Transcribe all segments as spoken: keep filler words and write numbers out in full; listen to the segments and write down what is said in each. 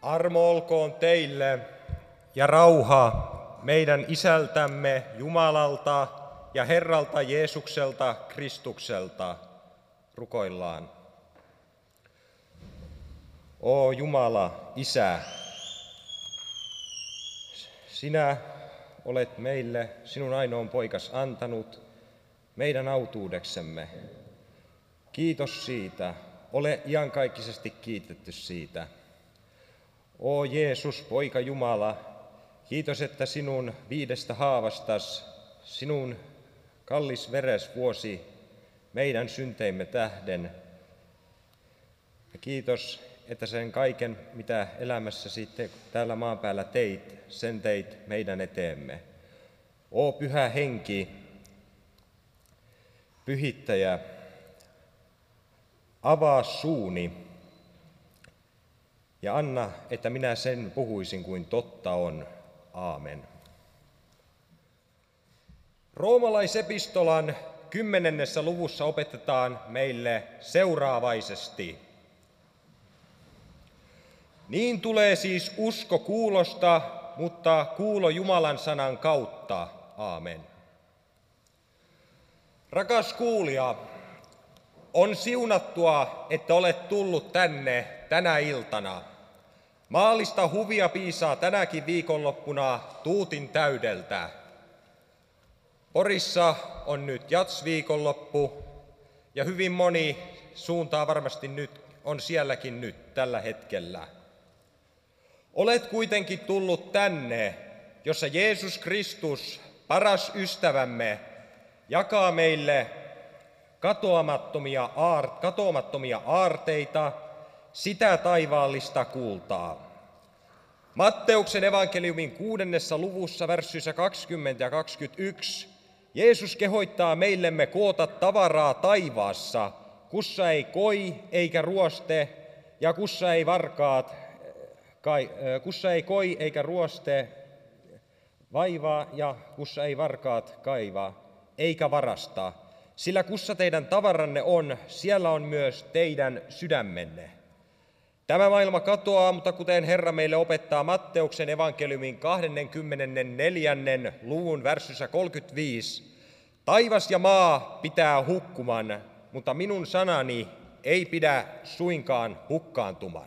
Armo olkoon teille ja rauha meidän Isältämme Jumalalta ja Herralta Jeesukselta Kristukselta. Rukoillaan. O Jumala, Isä, sinä olet meille sinun ainoan poikas antanut meidän autuudeksemme. Kiitos siitä. Ole iankaikkisesti kiitetty siitä. O Jeesus, poika Jumala, kiitos, että sinun viidestä haavastas, sinun kallis veres vuosi meidän synteimme tähden. Ja kiitos, että sen kaiken, mitä elämässäsi te, täällä maan päällä teit, sen teit meidän eteemme. O Pyhä Henki, Pyhittäjä, avaa suuni ja anna, että minä sen puhuisin kuin totta on. Aamen. Roomalaisepistolan kymmenennessä luvussa opetetaan meille seuraavaisesti. Niin tulee siis usko kuulosta, mutta kuulo Jumalan sanan kautta. Aamen. Rakas kuulija, on siunattua, että olet tullut tänne tänä iltana. Maallista huvia piisaa tänäkin viikonloppuna tuutin täydeltä. Porissa on nyt jatsviikonloppu ja hyvin moni suuntaa varmasti nyt, on sielläkin nyt tällä hetkellä. Olet kuitenkin tullut tänne, jossa Jeesus Kristus, paras ystävämme, jakaa meille katoamattomia, aar, katoamattomia aarteita, sitä taivaallista kultaa. Matteuksen evankeliumin kuudennessa luvussa verssyissä kaksikymmentä ja kaksikymmentäyksi Jeesus kehottaa meillemme koota tavaraa taivaassa, kussa ei koi eikä ruoste ja kussa ei varkaat, kai, kussa ei koi eikä ruoste vaivaa ja kussa ei varkaat kaivaa eikä varasta. Sillä kussa teidän tavaranne on, siellä on myös teidän sydämenne. Tämä maailma katoaa, mutta kuten Herra meille opettaa Matteuksen evankeliumin kaksikymmentäneljä. luvun versyssä kolmekymmentäviisi, taivas ja maa pitää hukkuman, mutta minun sanani ei pidä suinkaan hukkaantuman.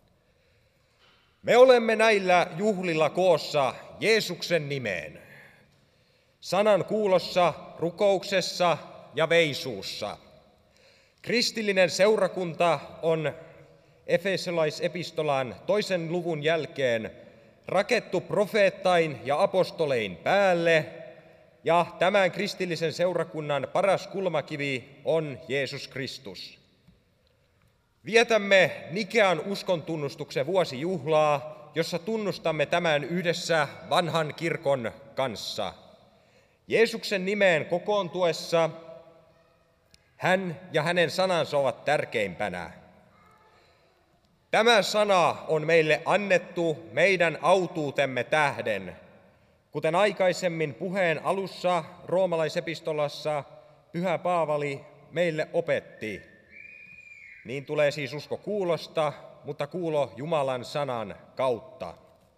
Me olemme näillä juhlilla koossa Jeesuksen nimeen, sanan kuulossa, rukouksessa ja veisuussa. Kristillinen seurakunta on Efesolaisepistolan toisen luvun jälkeen rakettu profeettain ja apostolein päälle, ja tämän kristillisen seurakunnan paras kulmakivi on Jeesus Kristus. Vietämme Nikean uskontunnustuksen vuosijuhlaa, jossa tunnustamme tämän yhdessä vanhan kirkon kanssa. Jeesuksen nimeen kokoontuessa hän ja hänen sanansa ovat tärkeimpänä. Tämä sana on meille annettu meidän autuutemme tähden. Kuten aikaisemmin puheen alussa roomalaisepistolassa Pyhä Paavali meille opetti, niin tulee siis usko kuulosta, mutta kuulo Jumalan sanan kautta.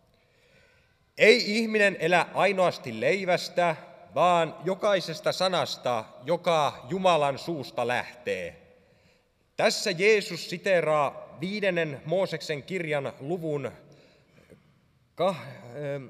Ei ihminen elä ainoasti leivästä, vaan jokaisesta sanasta, joka Jumalan suusta lähtee. Tässä Jeesus siteeraa viidennen Mooseksen kirjan luvun, kah, äh,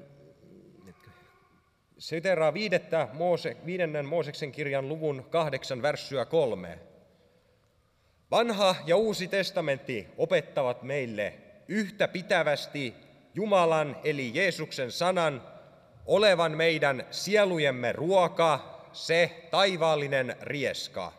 siteeraa viidettä Moose, viidennen Mooseksen kirjan luvun kahdeksan värssyä kolme. Vanha ja Uusi testamentti opettavat meille yhtä pitävästi Jumalan eli Jeesuksen sanan olevan meidän sielujemme ruoka, se taivaallinen rieska.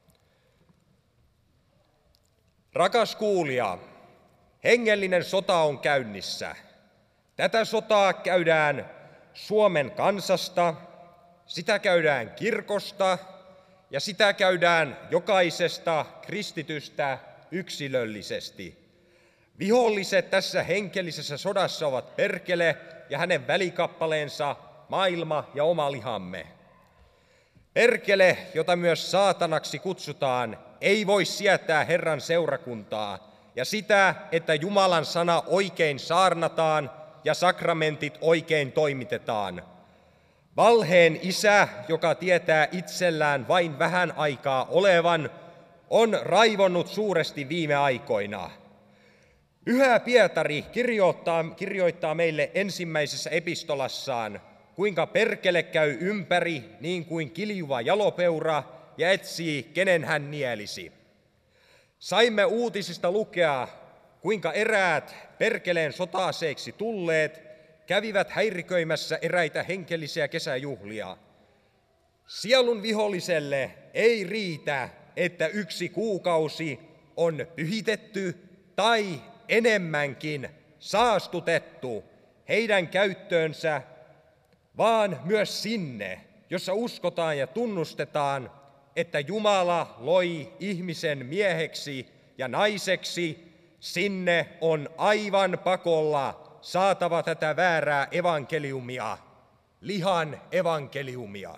Rakas kuulija, hengellinen sota on käynnissä. Tätä sotaa käydään Suomen kansasta, sitä käydään kirkosta ja sitä käydään jokaisesta kristitystä yksilöllisesti. Viholliset tässä henkellisessä sodassa ovat perkele ja hänen välikappaleensa, maailma ja oma lihamme. Perkele, jota myös saatanaksi kutsutaan, ei voi sietää Herran seurakuntaa ja sitä, että Jumalan sana oikein saarnataan ja sakramentit oikein toimitetaan. Valheen isä, joka tietää itsellään vain vähän aikaa olevan, on raivonnut suuresti viime aikoina. Pyhä Pietari kirjoittaa, kirjoittaa meille ensimmäisessä epistolassaan, kuinka perkele käy ympäri niin kuin kiljuva jalopeura ja etsii, kenen hän nielisi. Saimme uutisista lukea, kuinka eräät perkeleen sota-aseeksi tulleet kävivät häiriköimässä eräitä henkellisiä kesäjuhlia. Sielun viholliselle ei riitä, että yksi kuukausi on pyhitetty tai enemmänkin saastutettu heidän käyttöönsä, vaan myös sinne, jossa uskotaan ja tunnustetaan, että Jumala loi ihmisen mieheksi ja naiseksi, sinne on aivan pakolla saatava tätä väärää evankeliumia, lihan evankeliumia.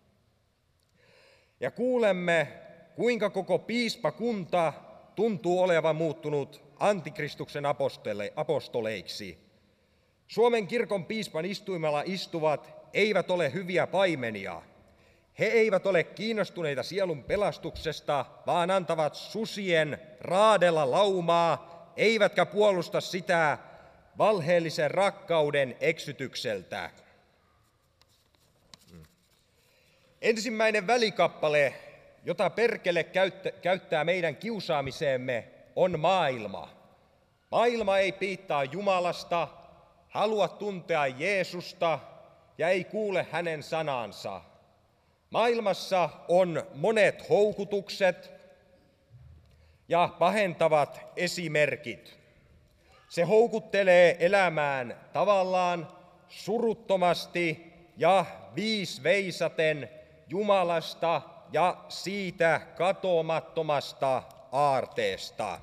Ja kuulemme, kuinka koko piispakunta tuntuu olevan muuttunut antikristuksen apostoleiksi. Suomen kirkon piispan istuimella istuvat eivät ole hyviä paimenia. He eivät ole kiinnostuneita sielun pelastuksesta, vaan antavat susien raadella laumaa, eivätkä puolusta sitä valheellisen rakkauden eksytykseltä. Ensimmäinen välikappale, jota perkele käyttää meidän kiusaamiseemme, on maailma. Maailma ei piittaa Jumalasta, halua tuntea Jeesusta ja ei kuule hänen sanansa. Maailmassa on monet houkutukset ja pahentavat esimerkit. Se houkuttelee elämään tavallaan suruttomasti ja viisveisaten Jumalasta ja siitä katoamattomasta aarteesta.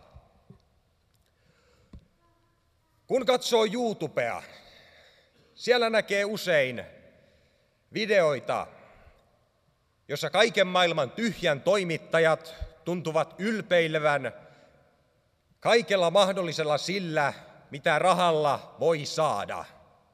Kun katsoo YouTubea, siellä näkee usein videoita, jossa kaiken maailman tyhjän toimittajat tuntuvat ylpeilevän kaikella mahdollisella sillä, mitä rahalla voi saada.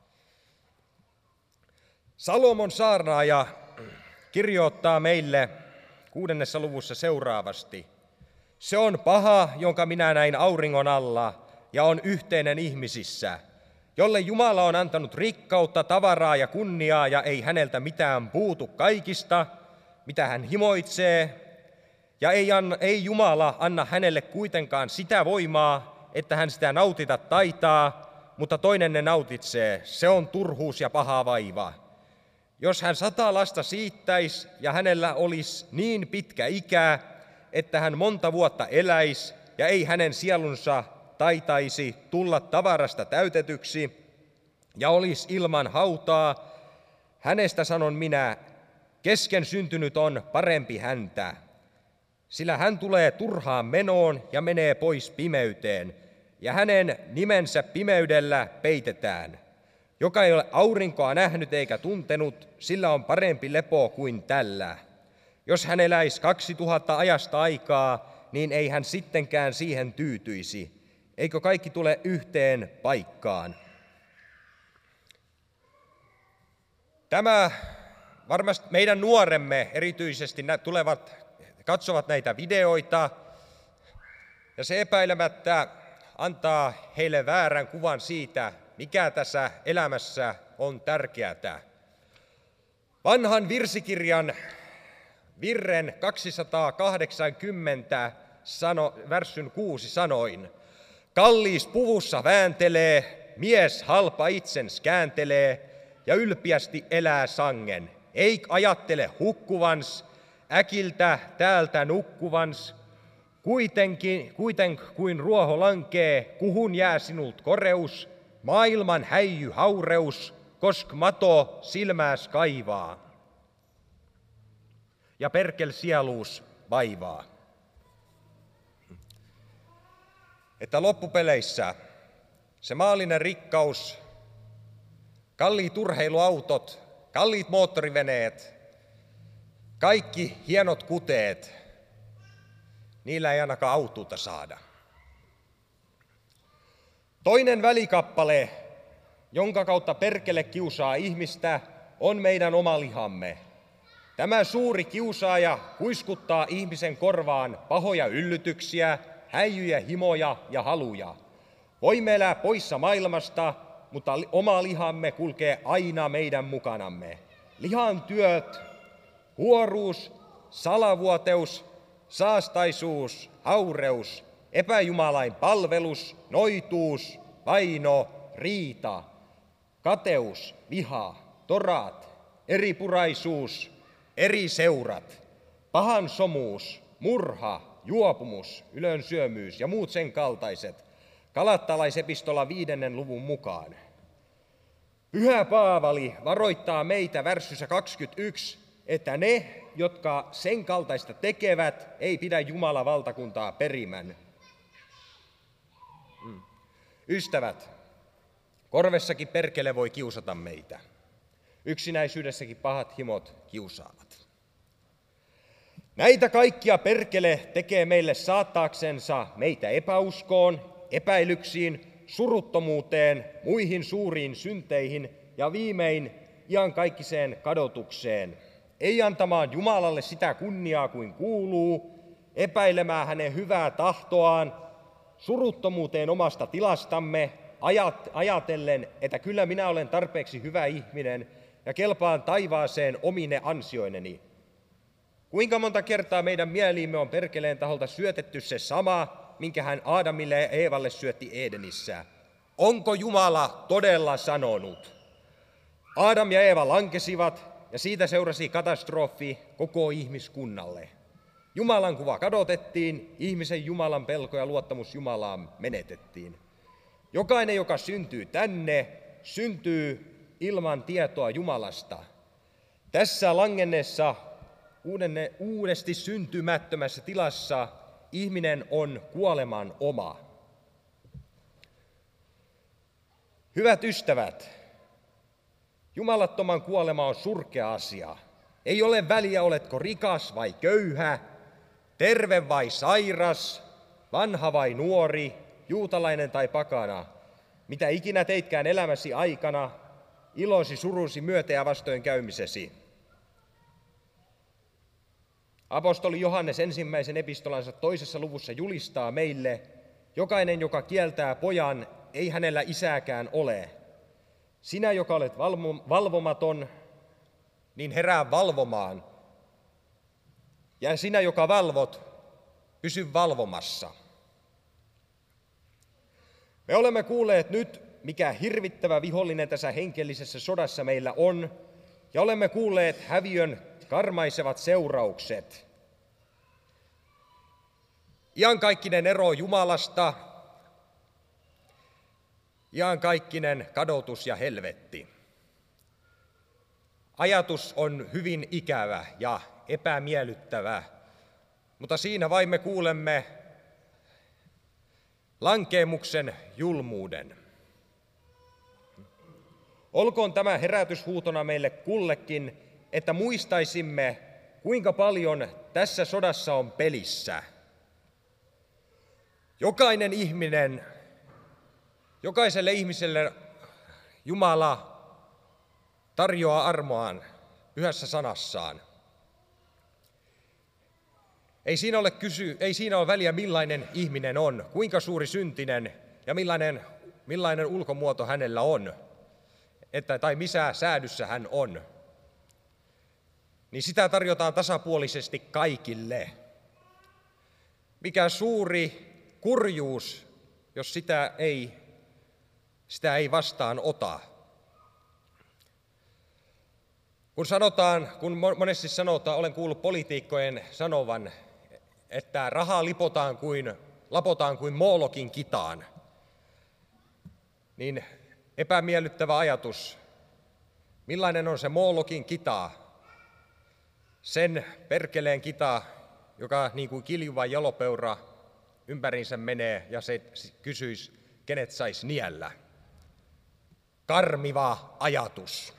Salomon saarnaaja kirjoittaa meille kuudennessa luvussa seuraavasti. Se on paha, jonka minä näin auringon alla, ja on yhteinen ihmisissä, jolle Jumala on antanut rikkautta, tavaraa ja kunniaa, ja ei häneltä mitään puutu kaikista, mitä hän himoitsee, ja ei, anna, ei Jumala anna hänelle kuitenkaan sitä voimaa, että hän sitä nautita taitaa, mutta toinen ne nautitsee, se on turhuus ja paha vaiva. Jos hän sata lasta siittäisi ja hänellä olisi niin pitkä ikä, että hän monta vuotta eläisi ja ei hänen sielunsa taitaisi tulla tavarasta täytetyksi ja olisi ilman hautaa, hänestä sanon minä, kesken syntynyt on parempi häntä, sillä hän tulee turhaan menoon ja menee pois pimeyteen, ja hänen nimensä pimeydellä peitetään. Joka ei ole aurinkoa nähnyt eikä tuntenut, sillä on parempi lepo kuin tällä. Jos hän eläisi kaksi tuhatta ajasta aikaa, niin ei hän sittenkään siihen tyytyisi. Eikö kaikki tule yhteen paikkaan? Tämä varmasti meidän nuoremme erityisesti tulevat, katsovat näitä videoita, ja se epäilemättä antaa heille väärän kuvan siitä, mikä tässä elämässä on tärkeää. Vanhan virsikirjan virren kaksisataakahdeksankymmentä sano, värssyn kuusi sanoin, kalliis puvussa vääntelee, mies halpa itsens kääntelee ja ylpiästi elää sangen. Ei ajattele hukkuvans, äkiltä täältä nukkuvans, kuitenkin, kuiten kuin ruoho lankee, kuhun jää sinult koreus, maailman häijy haureus, kosk mato silmääs kaivaa. Ja perkel sieluus vaivaa. Että loppupeleissä se maallinen rikkaus, kalliit urheiluautot, kalliit moottoriveneet, kaikki hienot kuteet, niillä ei ainakaan autuutta saada. Toinen välikappale, jonka kautta perkele kiusaa ihmistä, on meidän oma lihamme. Tämä suuri kiusaaja kuiskuttaa ihmisen korvaan pahoja yllytyksiä, häijyjä, himoja ja haluja. Voimme elää poissa maailmasta, mutta oma lihamme kulkee aina meidän mukanamme. Lihan työt, huoruus, salavuoteus, saastaisuus, haureus, epäjumalain palvelus, noituus, vaino, riita, kateus, viha, toraat, eripuraisuus, eri seurat, pahan somuus, murha, juopumus, ylönsyömyys ja muut sen kaltaiset, Galattalaisepistola viidennen luvun mukaan. Pyhä Paavali varoittaa meitä värssyssä kaksikymmentäyksi, että ne, jotka sen kaltaista tekevät, ei pidä Jumalan valtakuntaa perimän. Mm. Ystävät, korvessakin perkele voi kiusata meitä. Yksinäisyydessäkin pahat himot kiusaavat. Näitä kaikkia perkele tekee meille saattaaksensa meitä epäuskoon, epäilyksiin, suruttomuuteen, muihin suuriin synteihin ja viimein iankaikkiseen kadotukseen. Ei antamaan Jumalalle sitä kunniaa kuin kuuluu, epäilemään hänen hyvää tahtoaan, suruttomuuteen omasta tilastamme, ajat, ajatellen, että kyllä minä olen tarpeeksi hyvä ihminen ja kelpaan taivaaseen omine ansioineni. Kuinka monta kertaa meidän mieliimme on perkeleen taholta syötetty se sama, minkä hän Aadamille ja Eevalle syötti Edenissä? Onko Jumala todella sanonut? Aadam ja Eeva lankesivat ja siitä seurasi katastrofi koko ihmiskunnalle. Jumalan kuva kadotettiin, ihmisen Jumalan pelko ja luottamus Jumalaan menetettiin. Jokainen, joka syntyy tänne, syntyy ilman tietoa Jumalasta. Tässä langenneessa uudenne, uudesti syntymättömässä tilassa ihminen on kuoleman oma. Hyvät ystävät, jumalattoman kuolema on surkea asia. Ei ole väliä, oletko rikas vai köyhä, terve vai sairas, vanha vai nuori, juutalainen tai pakana. Mitä ikinä teitkään elämäsi aikana, ilosi, surusi, myötä ja vastoin käymisesi. Apostoli Johannes ensimmäisen epistolansa toisessa luvussa julistaa meille, jokainen, joka kieltää pojan, ei hänellä isääkään ole. Sinä, joka olet valvomaton, niin herää valvomaan. Ja sinä, joka valvot, pysy valvomassa. Me olemme kuulleet nyt, mikä hirvittävä vihollinen tässä henkellisessä sodassa meillä on, ja olemme kuulleet häviön karmaisevat seuraukset. Iankaikkinen ero Jumalasta, iankaikkinen kadotus ja helvetti. Ajatus on hyvin ikävä ja epämiellyttävä, mutta siinä vain me kuulemme lankeemuksen julmuuden. Olkoon tämä herätyshuutona meille kullekin, että muistaisimme, kuinka paljon tässä sodassa on pelissä. Jokainen ihminen, jokaiselle ihmiselle Jumala tarjoaa armoaan pyhässä sanassaan. Ei siinä ole kysy, ei siinä ole väliä, millainen ihminen on, kuinka suuri syntinen ja millainen, millainen ulkomuoto hänellä on, että, tai missä säädyssä hän on. Niin sitä tarjotaan tasapuolisesti kaikille. Mikä suuri kurjuus, jos sitä ei, sitä ei vastaan ota. Kun sanotaan, kun monesti sanotaan, olen kuullut poliitikkojen sanovan, että rahaa lipotaan kuin, lapotaan kuin Moolokin kitaan, niin epämiellyttävä ajatus, millainen on se Moolokin kita, sen perkeleen kita, joka niin kuin kiljuva jalopeura ympärinsä menee ja se kysyisi, kenet sais niellä. Karmiva ajatus.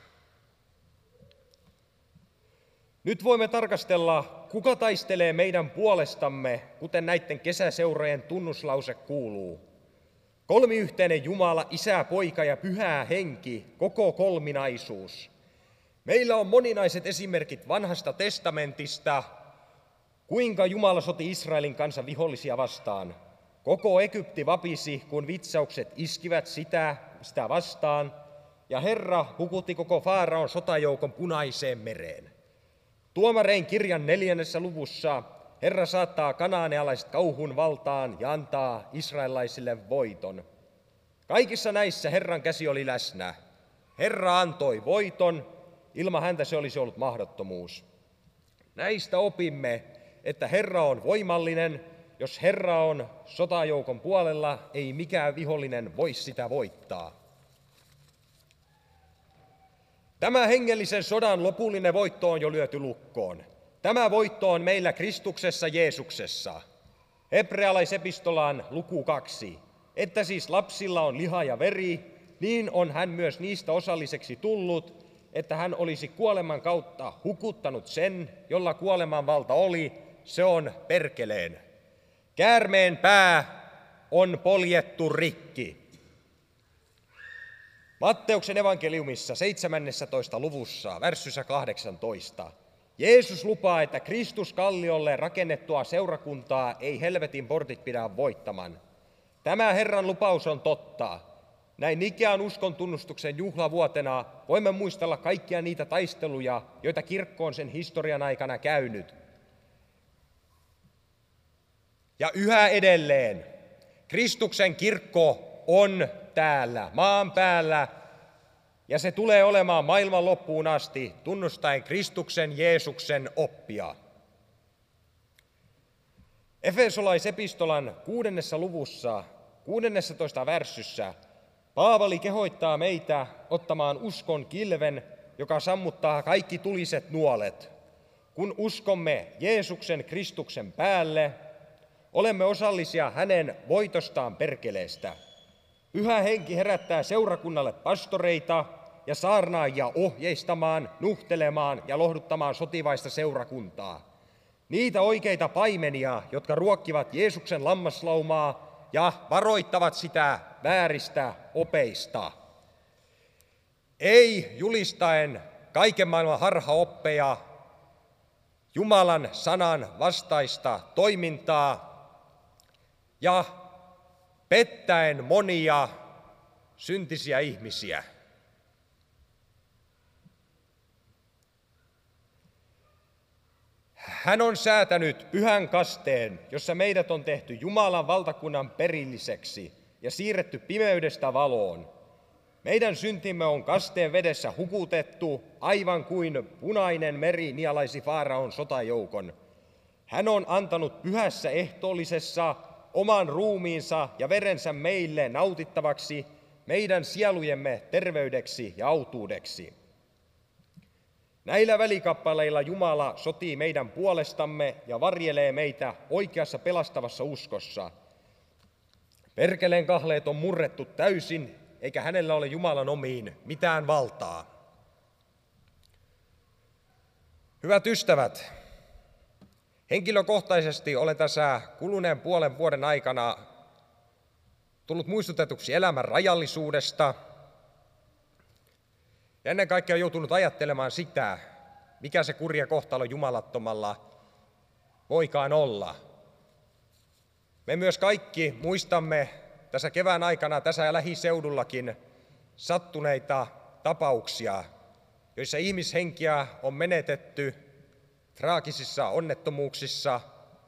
Nyt voimme tarkastella, kuka taistelee meidän puolestamme, kuten näiden kesäseurojen tunnuslause kuuluu. Kolmiyhteinen Jumala, Isä, Poika ja Pyhä Henki, koko kolminaisuus. Meillä on moninaiset esimerkit Vanhasta testamentista, kuinka Jumala soti Israelin kansan vihollisia vastaan. Koko Egypti vapisi, kun vitsaukset iskivät sitä, sitä vastaan, ja Herra hukutti koko Faaraon sotajoukon Punaiseen mereen. Tuomarein kirjan neljännessä luvussa Herra saattaa kanaanealaiset kauhun valtaan ja antaa israelaisille voiton. Kaikissa näissä Herran käsi oli läsnä. Herra antoi voiton, ilman häntä se olisi ollut mahdottomuus. Näistä opimme, että Herra on voimallinen. Jos Herra on sotajoukon puolella, ei mikään vihollinen voi sitä voittaa. Tämä hengellisen sodan lopullinen voitto on jo lyöty lukkoon. Tämä voitto on meillä Kristuksessa Jeesuksessa. Hebrealaisepistolaan luku kaksi. Että siis lapsilla on liha ja veri, niin on hän myös niistä osalliseksi tullut, että hän olisi kuoleman kautta hukuttanut sen, jolla kuoleman valta oli, se on perkeleen. Käärmeen pää on poljettu rikki. Matteuksen evankeliumissa seitsemännentoista luvussa, värssyssä kahdeksantoista. Jeesus lupaa, että Kristuskalliolle rakennettua seurakuntaa ei helvetin portit pidä voittaman. Tämä Herran lupaus on totta. Näin Nikean uskon tunnustuksen juhlavuotena voimme muistella kaikkia niitä taisteluja, joita kirkko on sen historian aikana käynyt. Ja yhä edelleen Kristuksen kirkko on täällä, maan päällä, ja se tulee olemaan maailman loppuun asti tunnustaen Kristuksen Jeesuksen oppia. Efesolaisepistolan kuudennessa luvussa, kuudennessatoista värssyssä, Paavali kehottaa meitä ottamaan uskon kilven, joka sammuttaa kaikki tuliset nuolet. Kun uskomme Jeesuksen Kristuksen päälle, olemme osallisia hänen voitostaan perkeleestä. Pyhä Henki herättää seurakunnalle pastoreita ja saarnaajia ohjeistamaan, nuhtelemaan ja lohduttamaan sotivaista seurakuntaa. Niitä oikeita paimenia, jotka ruokkivat Jeesuksen lammaslaumaa ja varoittavat sitä vääristä opeista. Ei julistaen kaiken maailman harhaoppeja, Jumalan sanan vastaista toimintaa ja pettäen monia syntisiä ihmisiä. Hän on säätänyt pyhän kasteen, jossa meidät on tehty Jumalan valtakunnan perilliseksi ja siirretty pimeydestä valoon. Meidän syntimme on kasteen vedessä hukutettu, aivan kuin Punainen meri nielaisi Faaraon sotajoukon. Hän on antanut pyhässä ehtoollisessa oman ruumiinsa ja verensä meille nautittavaksi, meidän sielujemme terveydeksi ja autuudeksi. Näillä välikappaleilla Jumala sotii meidän puolestamme ja varjelee meitä oikeassa pelastavassa uskossa. Perkeleen kahleet on murrettu täysin, eikä hänellä ole Jumalan omiin mitään valtaa. Hyvät ystävät, henkilökohtaisesti olen tässä kuluneen puolen vuoden aikana tullut muistutetuksi elämän rajallisuudesta ja ennen kaikkea joutunut ajattelemaan sitä, mikä se kurja kohtalo jumalattomalla voikaan olla. Me myös kaikki muistamme tässä kevään aikana tässä ja lähiseudullakin sattuneita tapauksia, joissa ihmishenkiä on menetetty traagisissa onnettomuuksissa.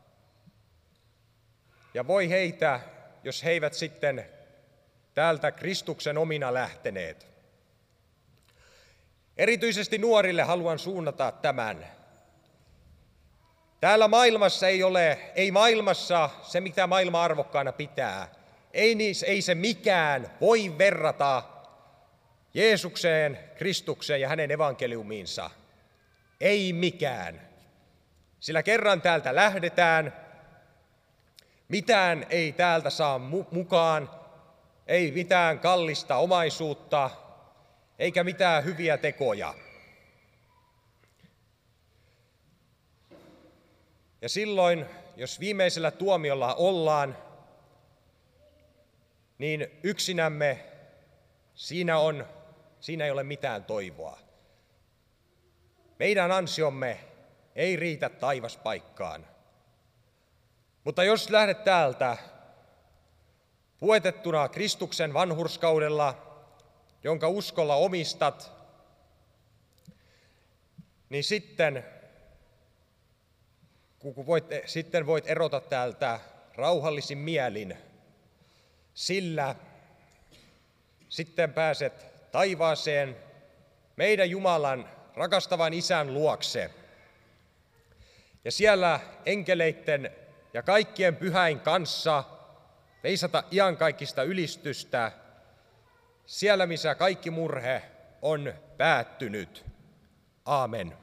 Ja voi heitä, jos he eivät sitten täältä Kristuksen omina lähteneet. Erityisesti nuorille haluan suunnata tämän. Täällä maailmassa ei ole, ei maailmassa se, mitä maailma arvokkaana pitää. Ei, ei se mikään voi verrata Jeesukseen, Kristukseen ja hänen evankeliumiinsa. Ei mikään. Sillä kerran täältä lähdetään, mitään ei täältä saa mukaan, ei mitään kallista omaisuutta, eikä mitään hyviä tekoja. Ja silloin, jos viimeisellä tuomiolla ollaan, niin yksinämme siinä, on, siinä ei ole mitään toivoa. Meidän ansiomme ei riitä taivaspaikkaan. Mutta jos lähdet täältä puetettuna Kristuksen vanhurskaudella, jonka uskolla omistat, niin sitten, kun voit, sitten voit erota täältä rauhallisin mielin, sillä sitten pääset taivaaseen meidän Jumalan rakastavan Isän luokse. Ja siellä enkeleitten ja kaikkien pyhäin kanssa veisata iankaikkista ylistystä, siellä missä kaikki murhe on päättynyt. Aamen.